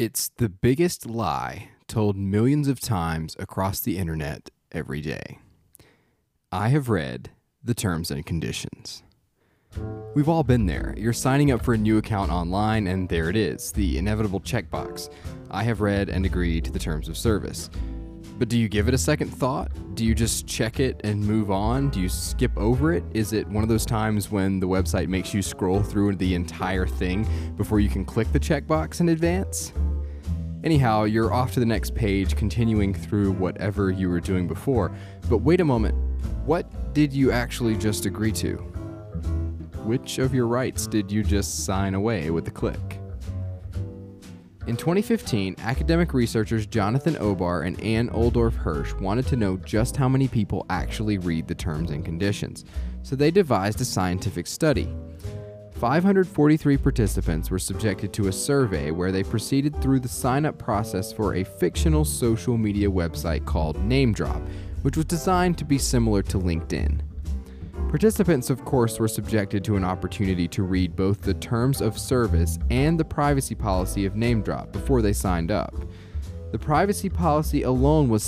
It's the biggest lie told millions of times across the internet every day. I have read the terms and conditions. We've all been there. You're signing up for a new account online, and there it is, the inevitable checkbox. I have read and agreed to the terms of service. But do you give it a second thought? Do you just check it and move on? Do you skip over it? Is it one of those times when the website makes you scroll through the entire thing before you can click the checkbox in advance? Anyhow, you're off to the next page, continuing through whatever you were doing before. But wait a moment, what did you actually just agree to? Which of your rights did you just sign away with a click? In 2015, academic researchers Jonathan Obar and Ann Oldorf Hirsch wanted to know just how many people actually read the terms and conditions, so they devised a scientific study. 543 participants were subjected to a survey where they proceeded through the sign-up process for a fictional social media website called NameDrop, which was designed to be similar to LinkedIn. Participants, of course, were subjected to an opportunity to read both the terms of service and the privacy policy of NameDrop before they signed up. The privacy policy alone was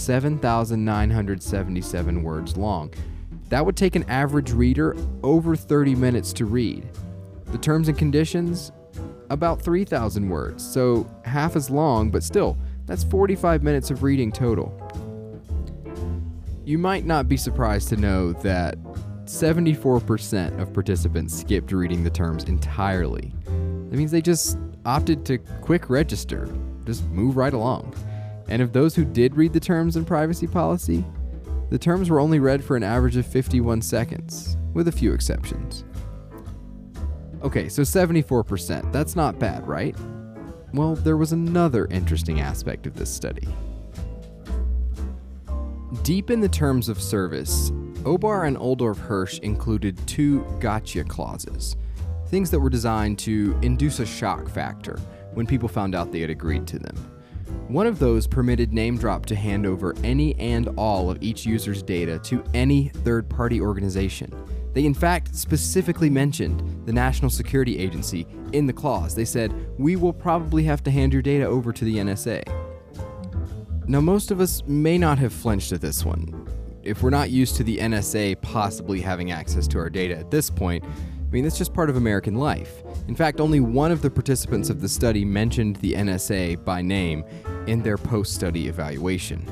7,977 words long. That would take an average reader over 30 minutes to read. The terms and conditions, about 3,000 words, so half as long, but still, that's 45 minutes of reading total. You might not be surprised to know that 74% of participants skipped reading the terms entirely. That means they just opted to quick register, just move right along. And of those who did read the terms and privacy policy, the terms were only read for an average of 51 seconds, with a few exceptions. Okay, so 74%, that's not bad, right? Well, there was another interesting aspect of this study. Deep in the terms of service, Obar and Oldorf Hirsch included two gotcha clauses, things that were designed to induce a shock factor when people found out they had agreed to them. One of those permitted NameDrop to hand over any and all of each user's data to any third-party organization. They in fact specifically mentioned the National Security Agency in the clause. They said, "We will probably have to hand your data over to the NSA." Now, most of us may not have flinched at this one. If we're not used to the NSA possibly having access to our data at this point, that's just part of American life. In fact, only one of the participants of the study mentioned the NSA by name in their post-study evaluation.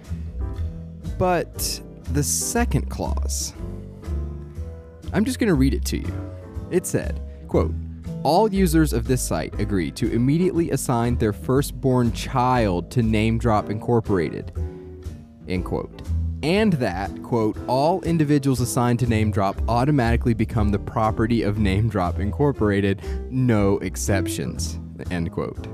But the second clause, I'm just going to read it to you. It said, quote, "All users of this site agree to immediately assign their firstborn child to NameDrop Incorporated," end quote. And that, quote, "all individuals assigned to NameDrop automatically become the property of NameDrop Incorporated, no exceptions," end quote.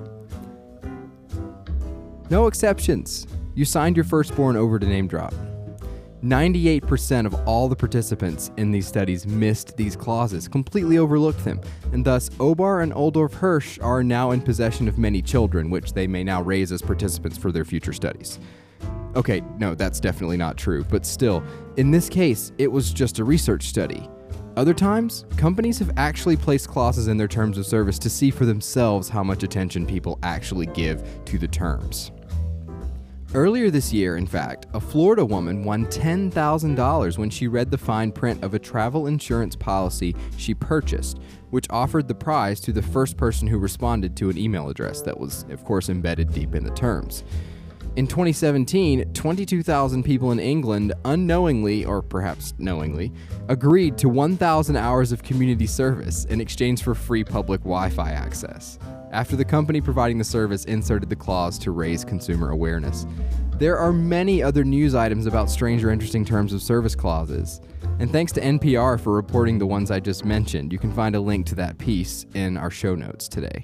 No exceptions. You signed your firstborn over to NameDrop. 98% of all the participants in these studies missed these clauses, completely overlooked them, and thus Obar and Oldorf Hirsch are now in possession of many children, which they may now raise as participants for their future studies. Okay, no, that's definitely not true, but still, in this case, it was just a research study. Other times, companies have actually placed clauses in their terms of service to see for themselves how much attention people actually give to the terms. Earlier this year, in fact, a Florida woman won $10,000 when she read the fine print of a travel insurance policy she purchased, which offered the prize to the first person who responded to an email address that was, of course, embedded deep in the terms. In 2017, 22,000 people in England unknowingly, or perhaps knowingly, agreed to 1,000 hours of community service in exchange for free public Wi-Fi access, after the company providing the service inserted the clause to raise consumer awareness. There are many other news items about strange or interesting terms of service clauses, and thanks to NPR for reporting the ones I just mentioned. You can find a link to that piece in our show notes today.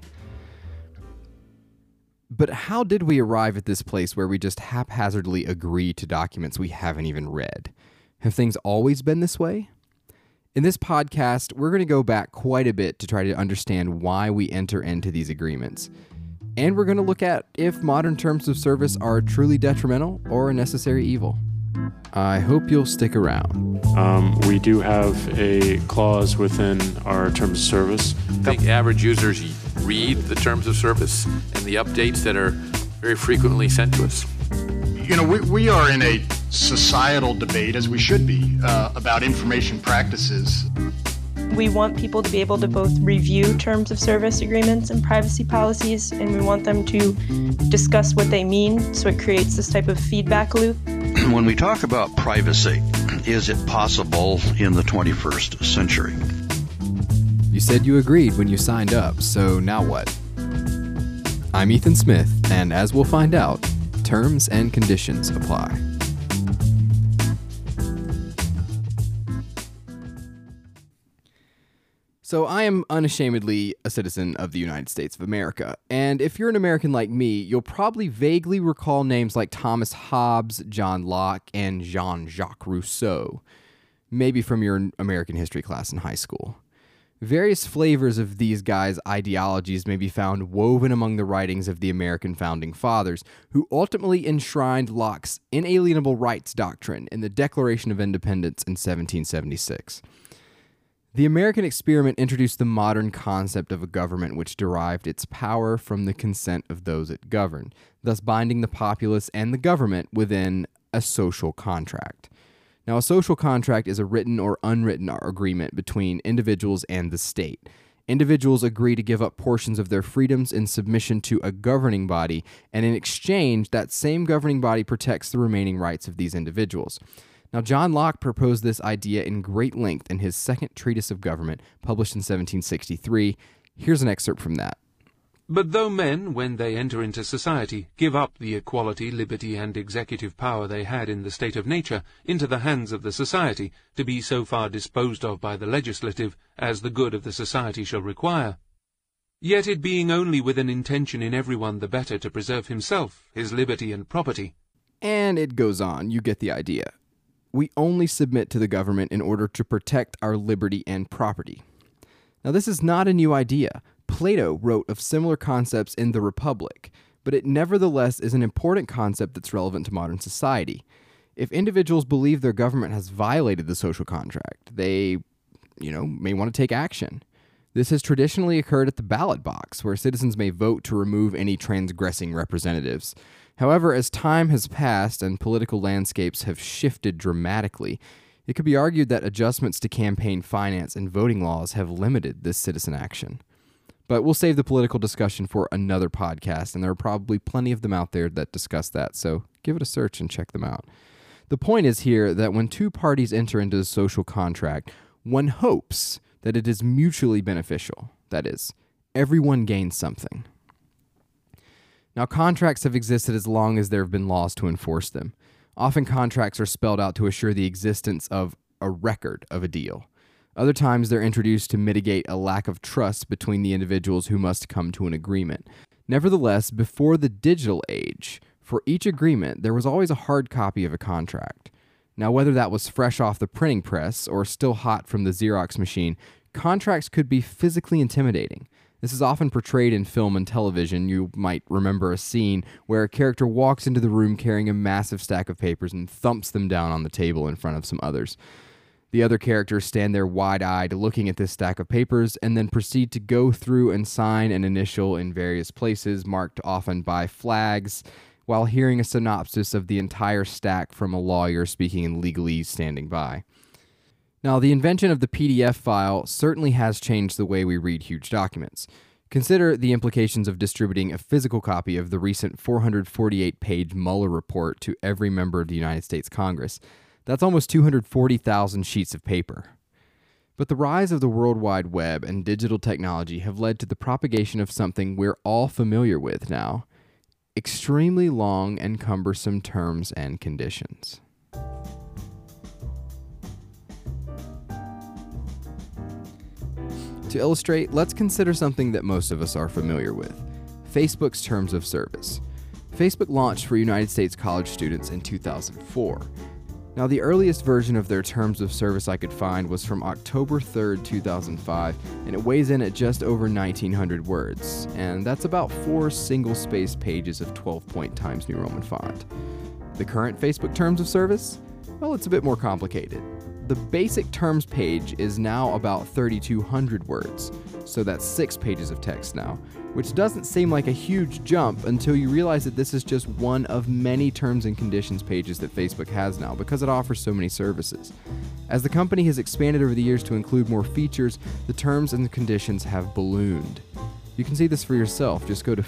But how did we arrive at this place where we just haphazardly agree to documents we haven't even read? Have things always been this way? In this podcast, we're going to go back quite a bit to try to understand why we enter into these agreements. And we're going to look at if modern terms of service are truly detrimental or a necessary evil. I hope you'll stick around. We do have a clause within our terms of service. I think average users read the terms of service and the updates that are very frequently sent to us. You know, we are in a societal debate, as we should be, about information practices. We want people to be able to both review terms of service agreements and privacy policies, and we want them to discuss what they mean, so it creates this type of feedback loop. When we talk about privacy, is it possible in the 21st century? You said you agreed when you signed up, so now what? I'm Ethan Smith, and as we'll find out, terms and conditions apply. So I am unashamedly a citizen of the United States of America, and if you're an American like me, you'll probably vaguely recall names like Thomas Hobbes, John Locke, and Jean-Jacques Rousseau, maybe from your American history class in high school. Various flavors of these guys' ideologies may be found woven among the writings of the American Founding Fathers, who ultimately enshrined Locke's inalienable rights doctrine in the Declaration of Independence in 1776. The American experiment introduced the modern concept of a government which derived its power from the consent of those it governed, thus binding the populace and the government within a social contract. Now, a social contract is a written or unwritten agreement between individuals and the state. Individuals agree to give up portions of their freedoms in submission to a governing body, and in exchange, that same governing body protects the remaining rights of these individuals. Now, John Locke proposed this idea in great length in his Second Treatise of Government, published in 1763. Here's an excerpt from that. But though men, when they enter into society, give up the equality, liberty, and executive power they had in the state of nature into the hands of the society, to be so far disposed of by the legislative as the good of the society shall require, yet it being only with an intention in every one the better to preserve himself, his liberty and property. And it goes on, you get the idea. We only submit to the government in order to protect our liberty and property. Now, this is not a new idea. Plato wrote of similar concepts in The Republic, but it nevertheless is an important concept that's relevant to modern society. If individuals believe their government has violated the social contract, they, may want to take action. This has traditionally occurred at the ballot box, where citizens may vote to remove any transgressing representatives. However, as time has passed and political landscapes have shifted dramatically, it could be argued that adjustments to campaign finance and voting laws have limited this citizen action. But we'll save the political discussion for another podcast, and there are probably plenty of them out there that discuss that, so give it a search and check them out. The point is here that when two parties enter into a social contract, one hopes that it is mutually beneficial. That is, everyone gains something. Now, contracts have existed as long as there have been laws to enforce them. Often contracts are spelled out to assure the existence of a record of a deal. Other times they're introduced to mitigate a lack of trust between the individuals who must come to an agreement. Nevertheless, before the digital age, for each agreement, there was always a hard copy of a contract. Now, whether that was fresh off the printing press or still hot from the Xerox machine, contracts could be physically intimidating. This is often portrayed in film and television. You might remember a scene where a character walks into the room carrying a massive stack of papers and thumps them down on the table in front of some others. The other characters stand there wide-eyed looking at this stack of papers and then proceed to go through and sign an initial in various places, marked often by flags, while hearing a synopsis of the entire stack from a lawyer speaking in legalese standing by. Now, the invention of the PDF file certainly has changed the way we read huge documents. Consider the implications of distributing a physical copy of the recent 448-page Mueller report to every member of the United States Congress. That's almost 240,000 sheets of paper. But the rise of the World Wide Web and digital technology have led to the propagation of something we're all familiar with now: extremely long and cumbersome terms and conditions. To illustrate, let's consider something that most of us are familiar with: Facebook's terms of service. Facebook launched for United States college students in 2004. Now, the earliest version of their terms of service I could find was from October 3rd, 2005, and it weighs in at just over 1,900 words, and that's about 4 single-spaced pages of 12-point Times New Roman font. The current Facebook terms of service? Well, it's a bit more complicated. The basic terms page is now about 3,200 words. so that's 6 pages of text now, which doesn't seem like a huge jump until you realize that this is just one of many terms and conditions pages that Facebook has now because it offers so many services. As the company has expanded over the years to include more features, the terms and conditions have ballooned. You can see this for yourself. Just go to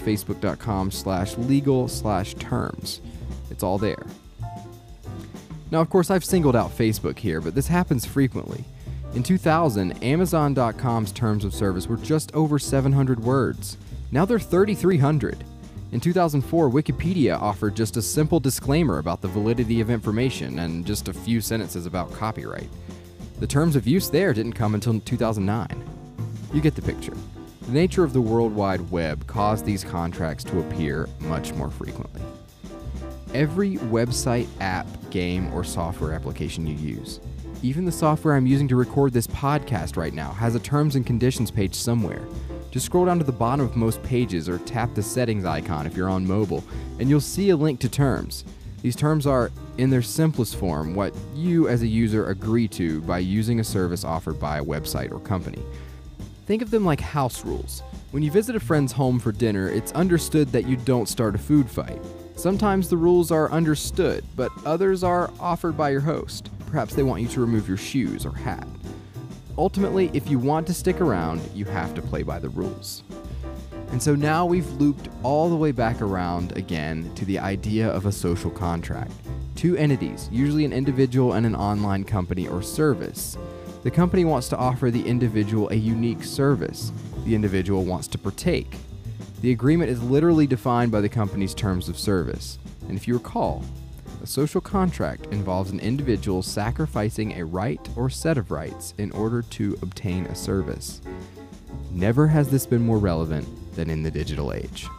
facebook.com/legal/terms. It's all there. Now, of course, I've singled out Facebook here, but this happens frequently. In 2000, Amazon.com's terms of service were just over 700 words. Now they're 3,300. In 2004, Wikipedia offered just a simple disclaimer about the validity of information and just a few sentences about copyright. The terms of use there didn't come until 2009. You get the picture. The nature of the World Wide Web caused these contracts to appear much more frequently. Every website, app, game, or software application you use, even the software I'm using to record this podcast right now, has a terms and conditions page somewhere. Just scroll down to the bottom of most pages or tap the settings icon if you're on mobile, and you'll see a link to terms. These terms are, in their simplest form, what you as a user agree to by using a service offered by a website or company. Think of them like house rules. When you visit a friend's home for dinner, it's understood that you don't start a food fight. Sometimes the rules are understood, but others are offered by your host. Perhaps they want you to remove your shoes or hat. Ultimately, if you want to stick around, you have to play by the rules. And so now we've looped all the way back around again to the idea of a social contract. 2 entities, usually an individual and an online company or service. The company wants to offer the individual a unique service. The individual wants to partake. The agreement is literally defined by the company's terms of service. And if you recall, a social contract involves an individual sacrificing a right or set of rights in order to obtain a service. Never has this been more relevant than in the digital age.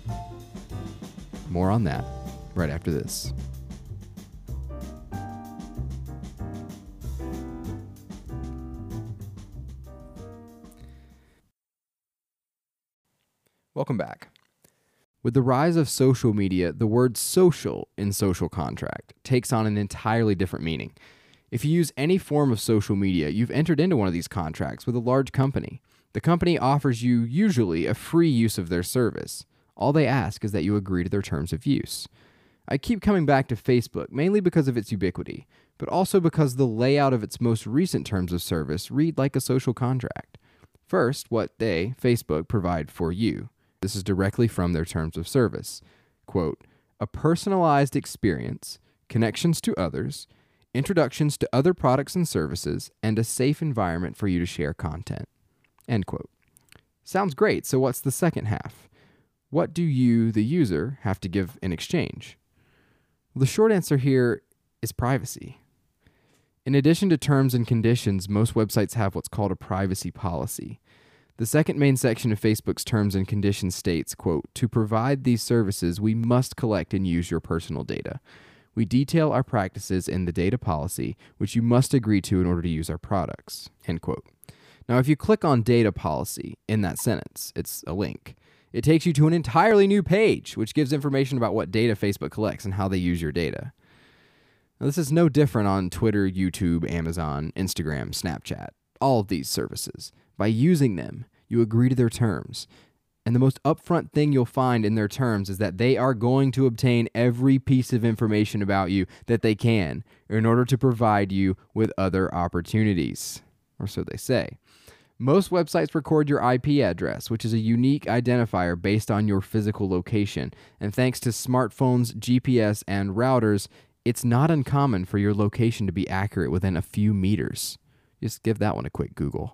More on that right after this. Welcome back. With the rise of social media, the word social in social contract takes on an entirely different meaning. If you use any form of social media, you've entered into one of these contracts with a large company. The company offers you usually a free use of their service. All they ask is that you agree to their terms of use. I keep coming back to Facebook, mainly because of its ubiquity, but also because the layout of its most recent terms of service read like a social contract. First, what they, Facebook, provide for you. This is directly from their terms of service. Quote, a personalized experience, connections to others, introductions to other products and services, and a safe environment for you to share content. End quote. Sounds great, so what's the second half? What do you, the user, have to give in exchange? Well, the short answer here is privacy. In addition to terms and conditions, most websites have what's called a privacy policy. The second main section of Facebook's terms and conditions states, quote, to provide these services, we must collect and use your personal data. We detail our practices in the data policy, which you must agree to in order to use our products, end quote. Now, if you click on data policy in that sentence, it's a link. It takes you to an entirely new page, which gives information about what data Facebook collects and how they use your data. Now, this is no different on Twitter, YouTube, Amazon, Instagram, Snapchat, all of these services. By using them, you agree to their terms. And the most upfront thing you'll find in their terms is that they are going to obtain every piece of information about you that they can in order to provide you with other opportunities, or so they say. Most websites record your IP address, which is a unique identifier based on your physical location. And thanks to smartphones, GPS, and routers, it's not uncommon for your location to be accurate within a few meters. Just give that one a quick Google.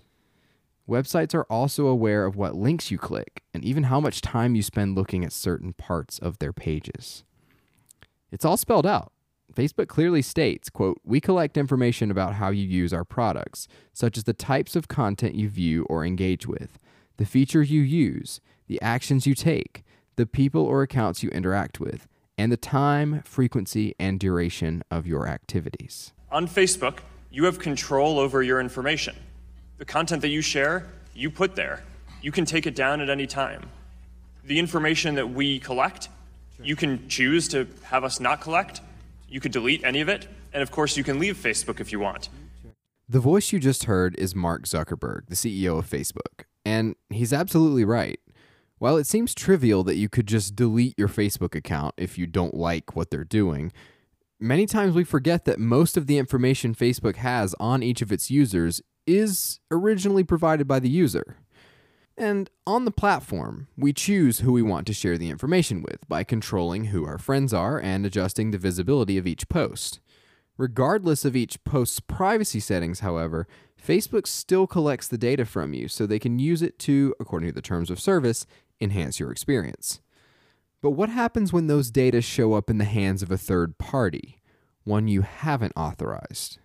Websites are also aware of what links you click and even how much time you spend looking at certain parts of their pages. It's all spelled out. Facebook clearly states, quote, we collect information about how you use our products, such as the types of content you view or engage with, the features you use, the actions you take, the people or accounts you interact with, and the time, frequency, and duration of your activities. On Facebook, you have control over your information. The content that you share, you put there. You can take it down at any time. The information that we collect, you can choose to have us not collect. You could delete any of it. And of course, you can leave Facebook if you want. The voice you just heard is Mark Zuckerberg, the CEO of Facebook. And he's absolutely right. While it seems trivial that you could just delete your Facebook account if you don't like what they're doing, many times we forget that most of the information Facebook has on each of its users is originally provided by the user. And on the platform, we choose who we want to share the information with by controlling who our friends are and adjusting the visibility of each post. Regardless of each post's privacy settings, however, Facebook still collects the data from you so they can use it to, according to the terms of service, enhance your experience. But what happens when those data show up in the hands of a third party, one you haven't authorized?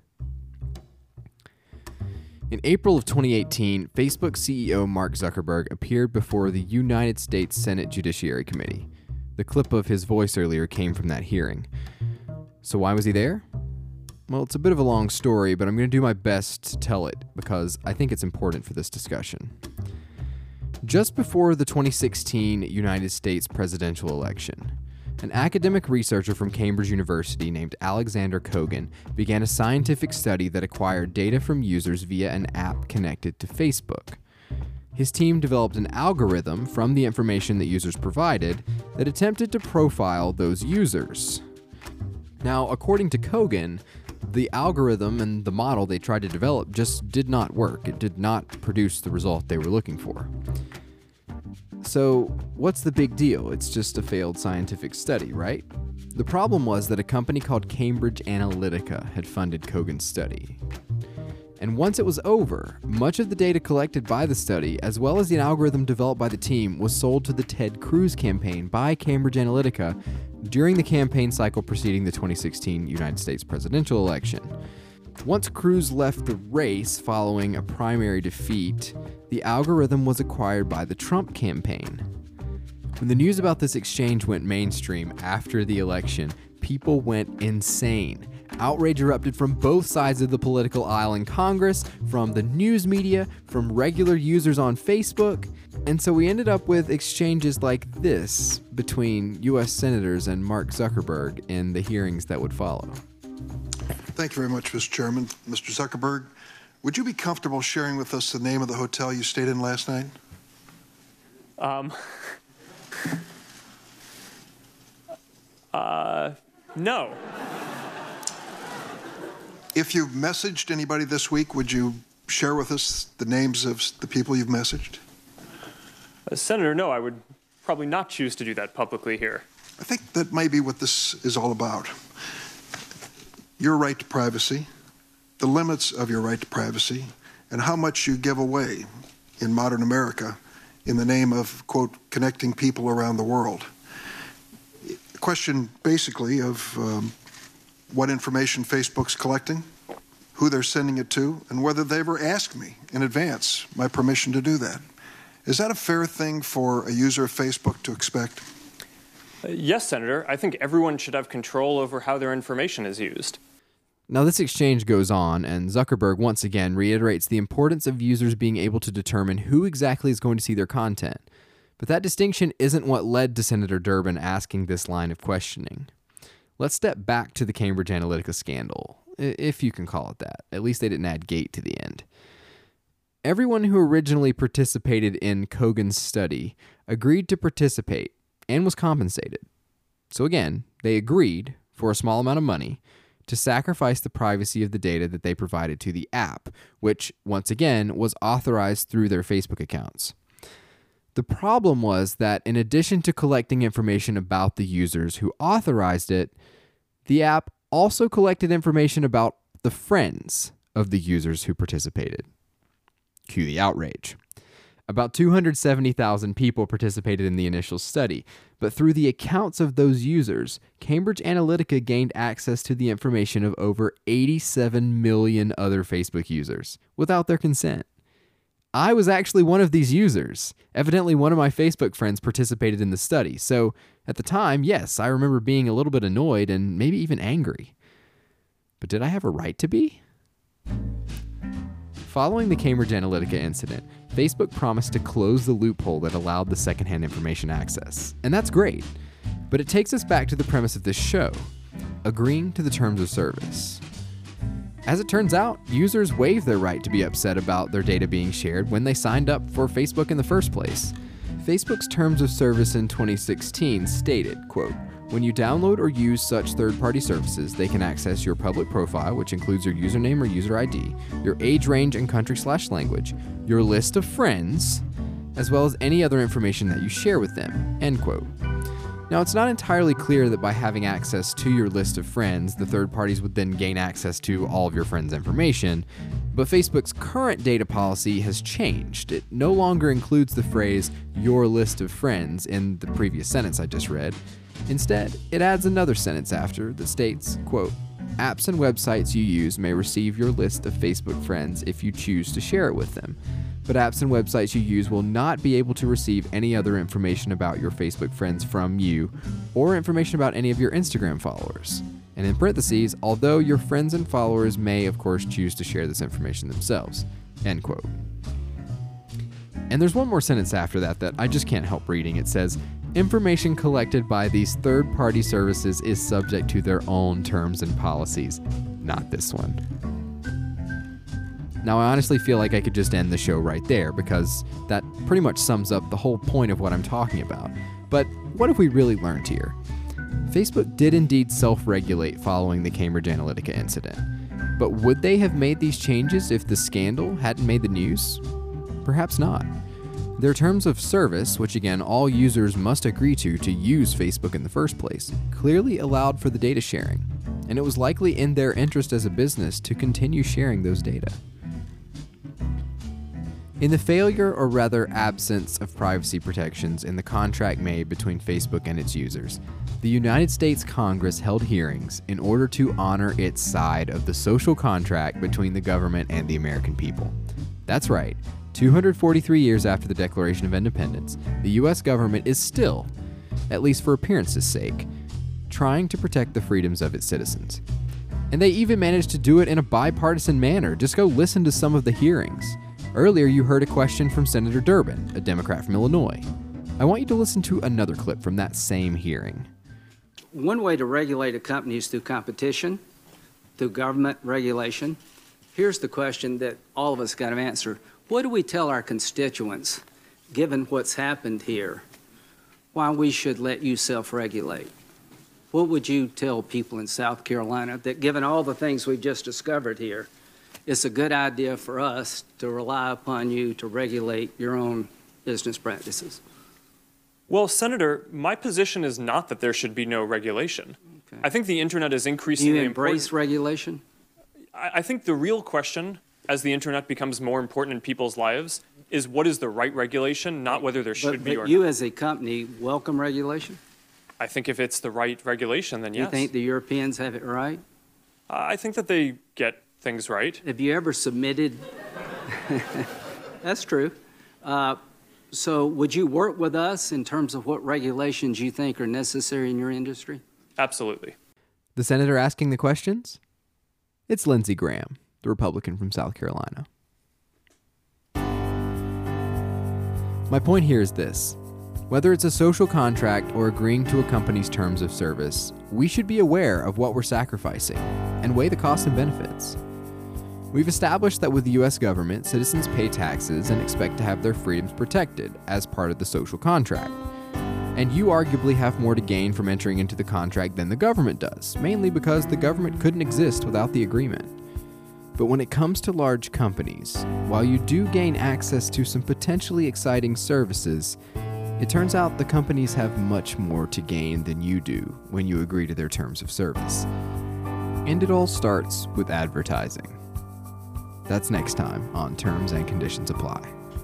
In April of 2018, Facebook CEO Mark Zuckerberg appeared before the United States Senate Judiciary Committee. The clip of his voice earlier came from that hearing. So why was he there? Well, it's a bit of a long story, but I'm going to do my best to tell it because I think it's important for this discussion. Just before the 2016 United States presidential election, an academic researcher from Cambridge University named Alexander Kogan began a scientific study that acquired data from users via an app connected to Facebook. His team developed an algorithm from the information that users provided that attempted to profile those users. Now, according to Kogan, the algorithm and the model they tried to develop just did not work. It did not produce the result they were looking for. So, what's the big deal? It's just a failed scientific study, right? The problem was that a company called Cambridge Analytica had funded Kogan's study. And once it was over, much of the data collected by the study, as well as the algorithm developed by the team, was sold to the Ted Cruz campaign by Cambridge Analytica during the campaign cycle preceding the 2016 United States presidential election. Once Cruz left the race following a primary defeat, the algorithm was acquired by the Trump campaign. When the news about this exchange went mainstream after the election, people went insane. Outrage erupted from both sides of the political aisle in Congress, from the news media, from regular users on Facebook, and so we ended up with exchanges like this between U.S. senators and Mark Zuckerberg in the hearings that would follow. Thank you very much, Mr. Chairman. Mr. Zuckerberg, would you be comfortable sharing with us the name of the hotel you stayed in last night? No. If you've messaged anybody this week, would you share with us the names of the people you've messaged? Senator, no, I would probably not choose to do that publicly here. I think that may be what this is all about. Your right to privacy, the limits of your right to privacy, and how much you give away in modern America in the name of, quote, connecting people around the world. A question basically of what information Facebook's collecting, who they're sending it to, and whether they ever asked me in advance my permission to do that. Is that a fair thing for a user of Facebook to expect? Yes, Senator. I think everyone should have control over how their information is used. Now, this exchange goes on, and Zuckerberg once again reiterates the importance of users being able to determine who exactly is going to see their content. But that distinction isn't what led to Senator Durbin asking this line of questioning. Let's step back to the Cambridge Analytica scandal, if you can call it that. At least they didn't add gate to the end. Everyone who originally participated in Kogan's study agreed to participate and was compensated. So again, they agreed, for a small amount of money, to sacrifice the privacy of the data that they provided to the app, which, once again, was authorized through their Facebook accounts. The problem was that in addition to collecting information about the users who authorized it, the app also collected information about the friends of the users who participated. Cue the outrage. About 270,000 people participated in the initial study, but through the accounts of those users, Cambridge Analytica gained access to the information of over 87 million other Facebook users without their consent. I was actually one of these users. Evidently, one of my Facebook friends participated in the study, so at the time, yes, I remember being a little bit annoyed and maybe even angry. But did I have a right to be? Following the Cambridge Analytica incident, Facebook promised to close the loophole that allowed the secondhand information access. And that's great. But it takes us back to the premise of this show, agreeing to the terms of service. As it turns out, users waived their right to be upset about their data being shared when they signed up for Facebook in the first place. Facebook's terms of service in 2016 stated, quote, "When you download or use such third-party services, they can access your public profile, which includes your username or user ID, your age range and country/language, your list of friends, as well as any other information that you share with them," end quote. Now, it's not entirely clear that by having access to your list of friends, the third parties would then gain access to all of your friends' information, but Facebook's current data policy has changed. It no longer includes the phrase, "your list of friends," in the previous sentence I just read. Instead, it adds another sentence after that states, quote, "Apps and websites you use may receive your list of Facebook friends if you choose to share it with them. But apps and websites you use will not be able to receive any other information about your Facebook friends from you or information about any of your Instagram followers." And in parentheses, "although your friends and followers may, of course, choose to share this information themselves," end quote. And there's one more sentence after that I just can't help reading. It says, "Information collected by these third-party services is subject to their own terms and policies." Not this one. Now, I honestly feel like I could just end the show right there because that pretty much sums up the whole point of what I'm talking about. But what have we really learned here? Facebook did indeed self-regulate following the Cambridge Analytica incident. But would they have made these changes if the scandal hadn't made the news? Perhaps not. Their terms of service, which again all users must agree to use Facebook in the first place, clearly allowed for the data sharing, and it was likely in their interest as a business to continue sharing those data. In the failure, or rather absence, of privacy protections in the contract made between Facebook and its users, the United States Congress held hearings in order to honor its side of the social contract between the government and the American people. That's right, 243 years after the Declaration of Independence, the US government is still, at least for appearance's sake, trying to protect the freedoms of its citizens. And they even managed to do it in a bipartisan manner. Just go listen to some of the hearings. Earlier, you heard a question from Senator Durbin, a Democrat from Illinois. I want you to listen to another clip from that same hearing. One way to regulate a company is through competition, through government regulation. Here's the question that all of us got to answer. What do we tell our constituents, given what's happened here, why we should let you self-regulate? What would you tell people in South Carolina that, given all the things we've just discovered here, it's a good idea for us to rely upon you to regulate your own business practices? Well, Senator, my position is not that there should be no regulation. Okay. I think the internet is increasingly important. Do you embrace regulation? I think the real question, as the internet becomes more important in people's lives, is what is the right regulation, not whether there should be or not. But you as a company welcome regulation? I think if it's the right regulation, then yes. You think the Europeans have it right? I think that they get things right. Have you ever submitted? That's true. So would you work with us in terms of what regulations you think are necessary in your industry? Absolutely. The senator asking the questions? It's Lindsey Graham, the Republican from South Carolina. My point here is this. Whether it's a social contract or agreeing to a company's terms of service, we should be aware of what we're sacrificing and weigh the costs and benefits. We've established that with the U.S. government, citizens pay taxes and expect to have their freedoms protected as part of the social contract. And you arguably have more to gain from entering into the contract than the government does, mainly because the government couldn't exist without the agreement. But when it comes to large companies, while you do gain access to some potentially exciting services, it turns out the companies have much more to gain than you do when you agree to their terms of service. And it all starts with advertising. That's next time on Terms and Conditions Apply.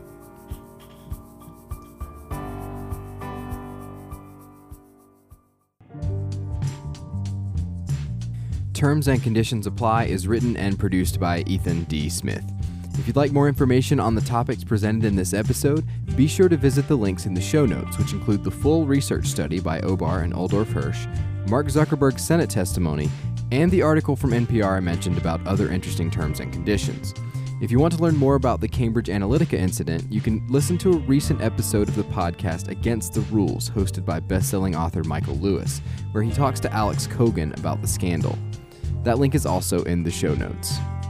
Terms and Conditions Apply is written and produced by Ethan D. Smith. If you'd like more information on the topics presented in this episode, be sure to visit the links in the show notes, which include the full research study by Obar and Oldorf Hirsch, Mark Zuckerberg's Senate testimony, and the article from NPR I mentioned about other interesting terms and conditions. If you want to learn more about the Cambridge Analytica incident, you can listen to a recent episode of the podcast Against the Rules, hosted by best-selling author Michael Lewis, where he talks to Alex Kogan about the scandal. That link is also in the show notes.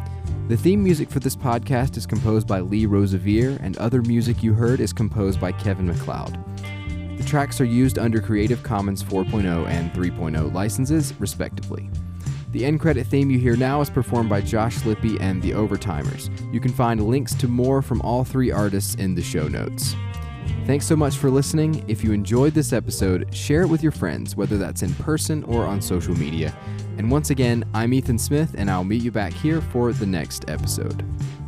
The theme music for this podcast is composed by Lee Rosevere, and other music you heard is composed by Kevin MacLeod. The tracks are used under Creative Commons 4.0 and 3.0 licenses, respectively. The end credit theme you hear now is performed by Josh Lippy and the Overtimers. You can find links to more from all three artists in the show notes. Thanks so much for listening. If you enjoyed this episode, share it with your friends, whether that's in person or on social media. And once again, I'm Ethan Smith, and I'll meet you back here for the next episode.